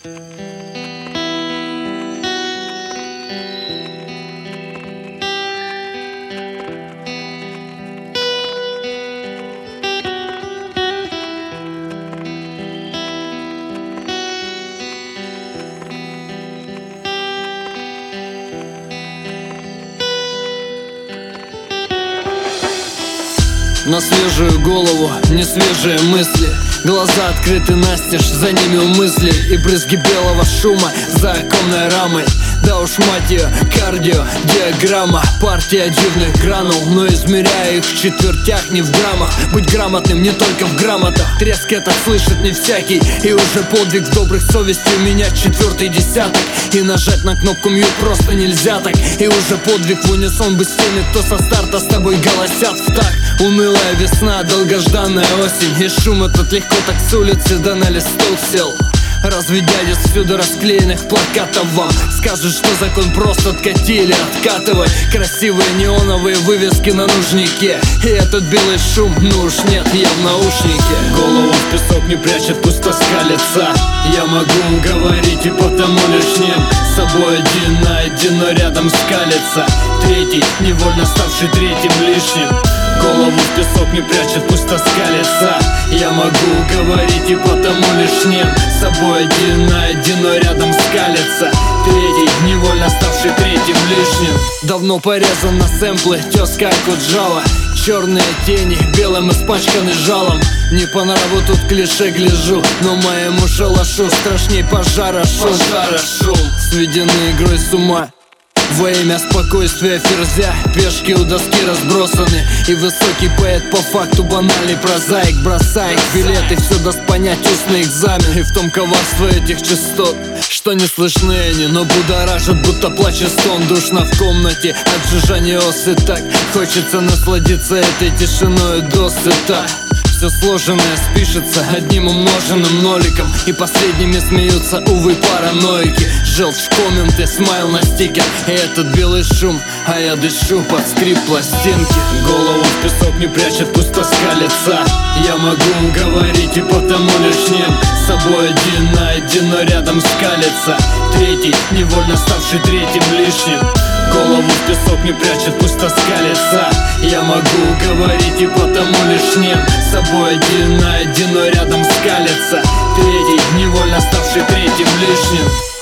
На свежую голову не свежие мысли, глаза открыты настежь, за ними мысли и брызги белого шума за оконной рамой. Да уж мать ее, кардио, диаграмма, партия дивных гранул, но измеряя их в четвертях, не в граммах. Быть грамотным не только в грамотах, треск этот слышит не всякий. И уже подвиг в добрых совести у меня четвертый десяток, и нажать на кнопку мьют просто нельзя так. И уже подвиг в унисон бы с теми, кто со старта с тобой голосят в так. Унылая весна, долгожданная осень, и шум этот легко так с улицы да на листок сел. Разве дядя всюду расклеенных плакатов вам скажут, что закон просто откатили, откатывай красивые неоновые вывески на нужнике. И этот белый шум, ну уж нет, я в наушнике. Голову в песок не прячет, пусть тоска лица. Я могу говорить и потому лишь нем. С собой один на один, но рядом скалится третий, невольно ставший третьим лишним. Голову в песок не прячет, пусть тоска лица. Я могу говорить и потому лишь нем. С собой один на один, но рядом скалится третий, невольно ставший третьим лишним. Давно порезан на сэмплы, тезка Акуджава. Черные тени, белым испачканы жалом. Не по нраву тут клише гляжу, но моему шалашу страшней пожара шум. Сведены игрой с ума во имя спокойствия ферзя, пешки у доски разбросаны. И высокий поэт по факту банальный прозаик, бросает билеты, все даст понять устный экзамен. И в том коварство этих частот, что не слышны они, но будоражат, будто плачет стон. Душно в комнате от жужжания осы, так хочется насладиться этой тишиной досыта. Все сложенное спишется одним умноженным ноликом, и последними смеются, увы, параноики. Желчь в комменты, смайл на стикер, и этот белый шум, а я дышу под скрип пластинки. Голову в песок не прячет, пусть тоска лица. Я могу говорить и потому лишь нем. С собой один на один, но рядом скалится третий, невольно ставший третьим лишним. Голову в песок не прячет, пусть тоска лица. Я могу говорить и потому лишь нем. С собой один на один, но рядом скалится третий, невольно ставший третьим лишним.